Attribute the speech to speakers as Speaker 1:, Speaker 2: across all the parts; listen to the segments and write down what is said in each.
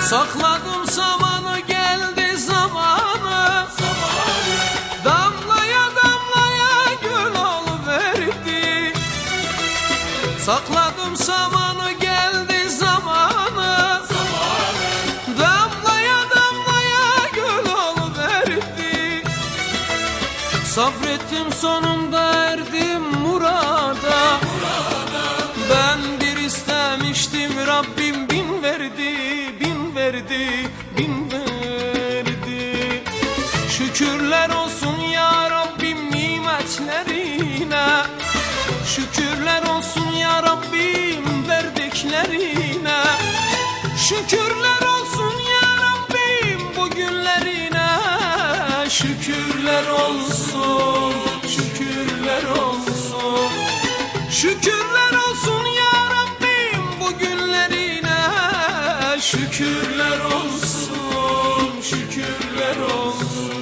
Speaker 1: Sakladım samanı, geldi zamanı. Damlaya damlaya göl oluverdi. Sakladım samanı, geldi zamanı. Damlaya damlaya göl oluverdi. Sabrettim, sonunda erdim murada. Ben bir istemiştim, Rabbim bin verdi, bin verdi, bin verdi. Şükürler olsun ya Rabbim nimetlerine. Şükürler olsun ya Rabbim verdiklerine. Şükürler olsun ya Rabbim bugünlerine. Şükürler olsun, şükürler olsun. Şükürler olsun ya Rabbim bugünlerine. Şükürler olsun, şükürler olsun.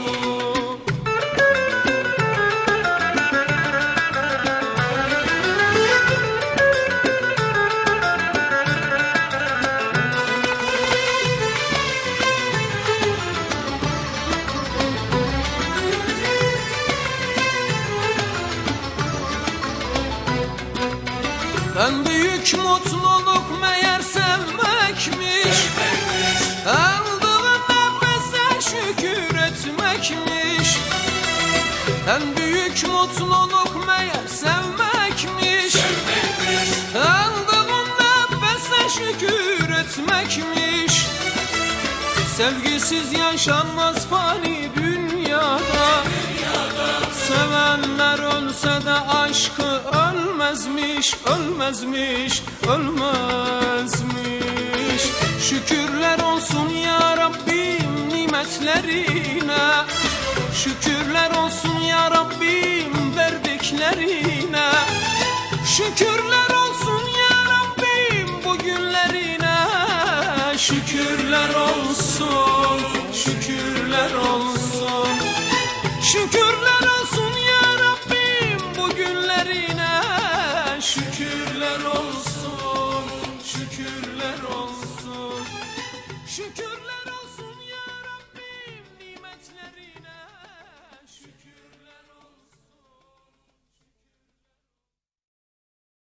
Speaker 1: En büyük mutluluk meğer sevmekmiş. Aldığın nefese şükür etmekmiş. En büyük mutluluk meğer sevmekmiş. Aldığın nefese şükür etmekmiş. Sevgisiz yaşanmaz fani dünyada. Sevenler ölse de aşkı ölmezmiş, ölmezmiş, ölmezmiş. Şükürler olsun ya Rabbim nimetlerine. Şükürler olsun ya Rabbim verdiklerine. Şükürler olsun ya Rabbim bugünlerine. Şükürler olsun, şükürler olsun. Şükürler olsun ya Rabbim bugünlerine. Şükürler olsun, şükürler olsun. Şükür